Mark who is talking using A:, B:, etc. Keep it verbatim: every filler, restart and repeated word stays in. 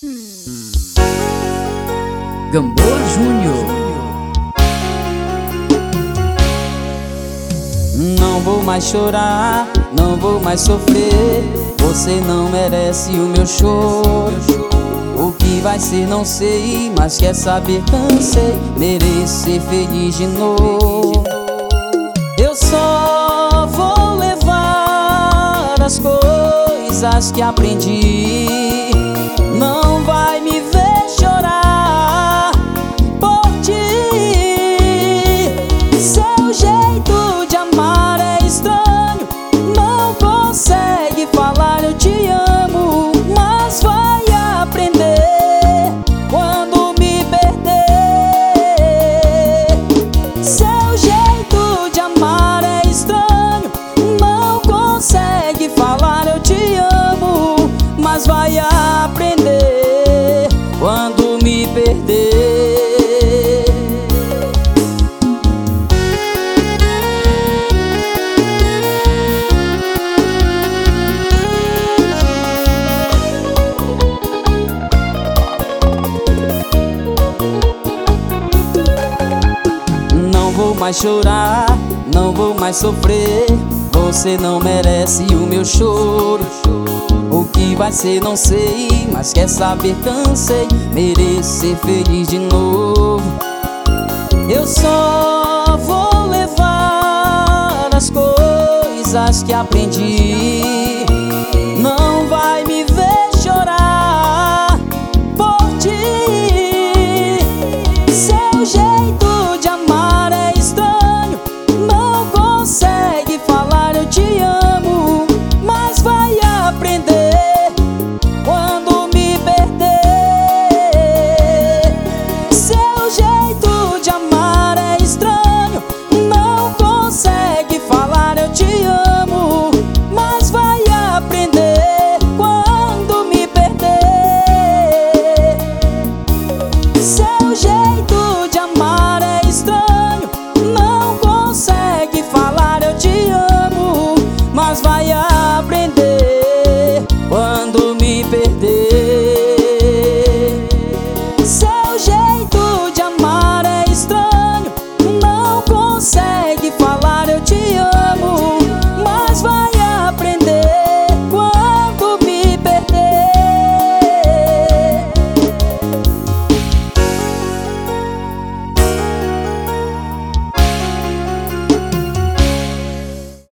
A: Gamboa Júnior.
B: Não vou mais chorar, não vou mais sofrer. Você não merece o meu choro. O que vai ser não sei, mas quer saber cansei. Mereço ser feliz de novo. Eu só vou levar as coisas que aprendi. Não vai me ver chorar por ti. Seu jeito de amar é estranho. Não consegue falar eu te amo, mas vai aprender quando me perder. Seu jeito de amar é estranho. Não consegue falar eu te amo, mas vai aprender quando me perder. Não vou mais chorar, não vou mais sofrer. Você não merece o meu choro. O que vai ser não sei, mas quer saber cansei. Mereço ser feliz de novo. Eu só vou levar as coisas que aprendi.